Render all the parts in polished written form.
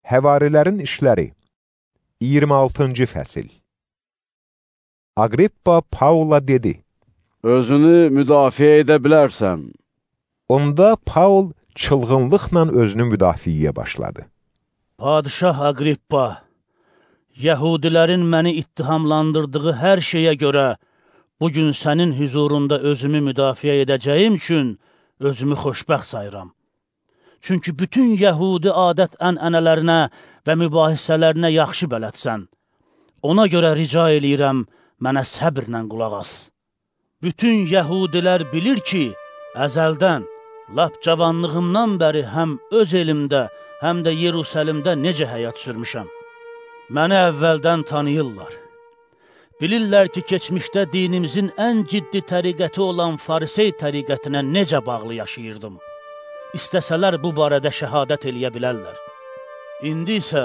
Həvarilərin işləri 26-cı fəsil. Aqrippa Paula dedi: Özünü müdafiə edə bilərsən. Onda Paul çılğınlıqla özünü müdafiəyə başladı. Padişah Aqrippa, Yəhudilərin məni ittihamlandırdığı hər şeyə görə bugün sənin hüzurunda özümü müdafiə edəcəyim üçün özümü xoşbəxt sayıram. Çünki bütün Yəhudi adət-ənənələrinə və mübahisələrinə yaxşı bələdsən. Ona görə rica eləyirəm, mənə səbrlə qulaq as. Bütün Yəhudilər bilir ki, əzəldən, lap cavanlığımdan bəri həm öz elimdə, həm də Yerusəlimdə necə həyat sürmüşəm. Məni əvvəldən tanıyırlar. Bilirlər ki, keçmişdə dinimizin ən ciddi təriqəti olan Farisey təriqətinə necə bağlı yaşayırdım. İstəsələr bu barədə şəhadət eləyə bilərlər. İndi isə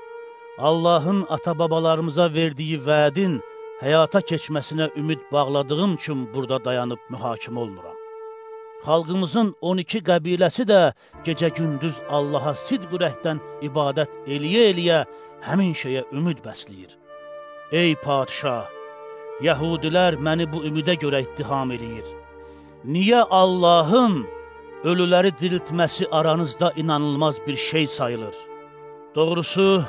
Allahın ata-babalarımıza verdiyi vədin həyata keçməsinə ümid bağladığım üçün burada dayanıb mühakimə olunuram. Xalqımızın 12 qəbiləsi də gecə-gündüz Allaha sidq ürəkdən ibadət eləyə-eləyə həmin şeyə ümid bəsləyir. Ey padişah, Yəhudilər məni bu ümidə görə ittiham eləyir. Niyə Allahın ölüləri diriltməsi aranızda inanılmaz bir şey sayılır? Doğrusu,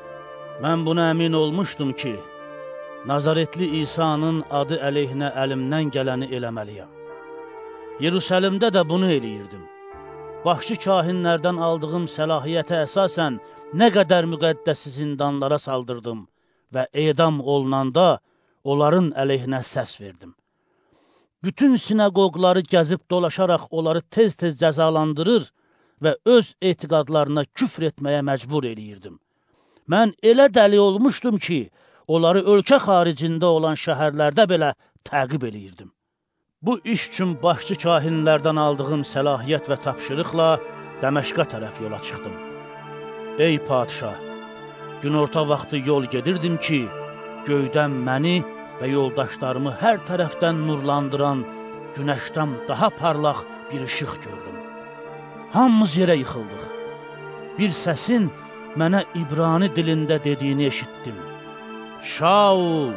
mən buna əmin olmuşdum ki, Nazaretli İsa'nın adı əleyhinə əlimdən gələni eləməliyəm. Yerusəlimdə də bunu eləyirdim. Başçı kahinlərdən aldığım səlahiyyətə əsasən nə qədər müqəddəsi zindanlara saldırdım və edam olunanda onların əleyhinə səs verdim. Bütün sinagogları gəzib dolaşaraq onları tez-tez cəzalandırır və öz etiqadlarına küfr etməyə məcbur eləyirdim. Mən elə dəli olmuşdum ki, onları ölkə xaricində olan şəhərlərdə belə təqib eləyirdim. Bu iş üçün başçı kahinlərdən aldığım səlahiyyət və tapşırıqla Dəməşqə tərəf yola çıxdım. Ey padişah, günorta vaxtı yol gedirdim ki, göydən məni və yoldaşlarımı hər tərəfdən nurlandıran, günəşdən daha parlaq bir işıq gördüm. Hamımız yerə yıxıldıq. Bir səsin mənə İbrani dilində dediyini eşitdim. Şaul,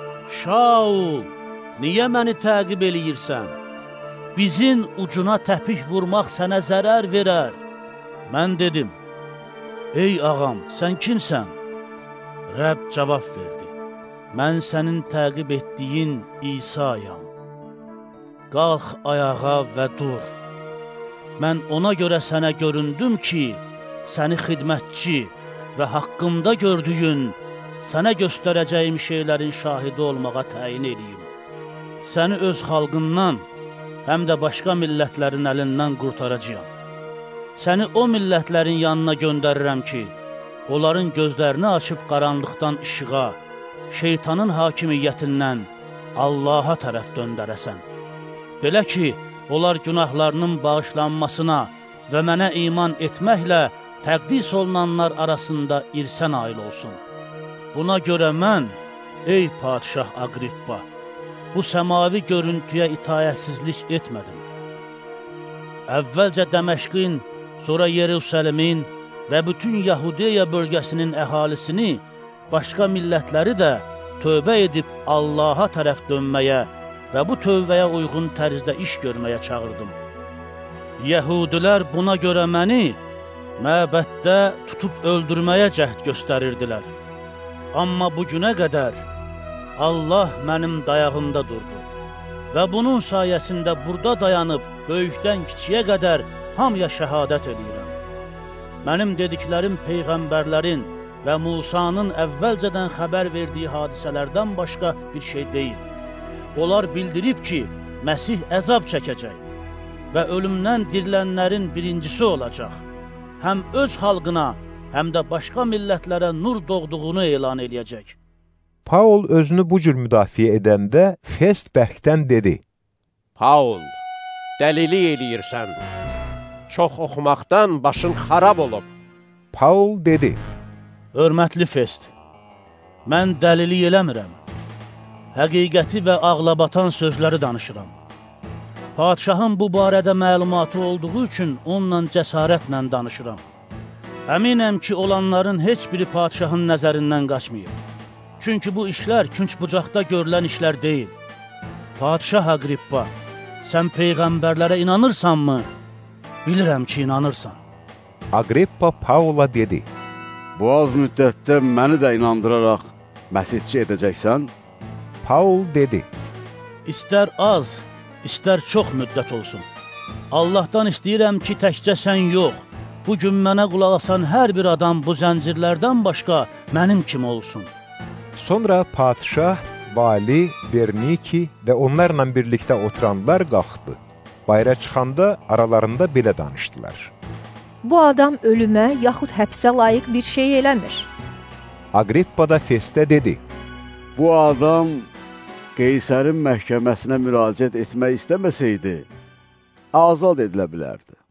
Şaul, niyə məni təqib eləyirsən? Bizin ucuna təpik vurmaq sənə zərər verər. Mən dedim, ey ağam, sən kimsən? Rəbb cavab verdi. Mən sənin təqib etdiyin İsa'yam. Qalx ayağa və dur. Mən ona görə sənə göründüm ki, səni xidmətçi və haqqımda gördüyün, sənə göstərəcəyim şeylərin şahidi olmağa təyin edeyim. Səni öz xalqından, həm də başqa millətlərin əlindən qurtaracağam. Səni o millətlərin yanına göndərirəm ki, onların gözlərini açıb qaranlıqdan işığa, şeytanın hakimiyyətindən Allaha tərəf döndərəsən. Belə ki, onlar günahlarının bağışlanmasına və mənə iman etməklə təqdis olunanlar arasında irsə nail olsun. Buna görə mən, ey padişah Aqrippa, bu səmavi görüntüyə itayətsizlik etmədim. Əvvəlcə Dəməşqin, sonra Yerusəlimin və bütün Yahudiya bölgəsinin əhalisini, başqa millətləri də tövbə edib Allaha tərəf dönməyə və bu tövbəyə uyğun tərzdə iş görməyə çağırdım. Yəhudilər buna görə məni məbəddə tutub öldürməyə cəhd göstərirdilər. Amma bu günə qədər Allah mənim dayağımda durdu və bunun sayəsində burada dayanıb böyükdən kiçiyə qədər hamıya şəhadət edirəm. Mənim dediklərim peyğəmbərlərin və Musanın əvvəlcədən xəbər verdiyi hadisələrdən başqa bir şey deyil. Onlar bildirib ki, Məsih əzab çəkəcək və ölümdən dirilənlərin birincisi olacaq. Həm öz xalqına, həm də başqa millətlərə nur doğduğunu elan eləyəcək. Paul özünü bu cür müdafiə edəndə Fest bərkdən dedi: Paul, dəlilik eləyirsən. Çox oxumaqdan başın xarab olub. Paul dedi: Hörmətli Fest, mən dəlilik eləmirəm. Həqiqəti və ağlabatan sözləri danışıram. Padişahın bu barədə məlumatı olduğu üçün onunla cəsarətlə danışıram. Əminəm ki, olanların heç biri padişahın nəzərindən qaçmayıb. Çünki bu işlər künc-bucaqda görülən işlər deyil. Padişah Aqrippa, sən peyğəmbərlərə inanırsanmı? Bilirəm ki, inanırsan. Aqrippa Paula dedi: Bu az müddətdə məni də inandıraraq məsihçi edəcəksən? Paul dedi: İstər az, istər çox müddət olsun. Allahdan istəyirəm ki, təkcə sən yox, bugün mənə qulaq asan hər bir adam bu zəncirlərdən başqa mənim kimi olsun. Sonra padişah, vali, Berniki və onlarla birlikdə oturanlar qalxdı. Bayra çıxanda aralarında belə danışdılar: Bu adam ölümə yaxud həbsə layiq bir şey eləmir. Aqrippa da Festə dedi: Bu adam Qeysərin məhkəməsinə müraciət etmək istəməsəydi, azad edilə bilərdi.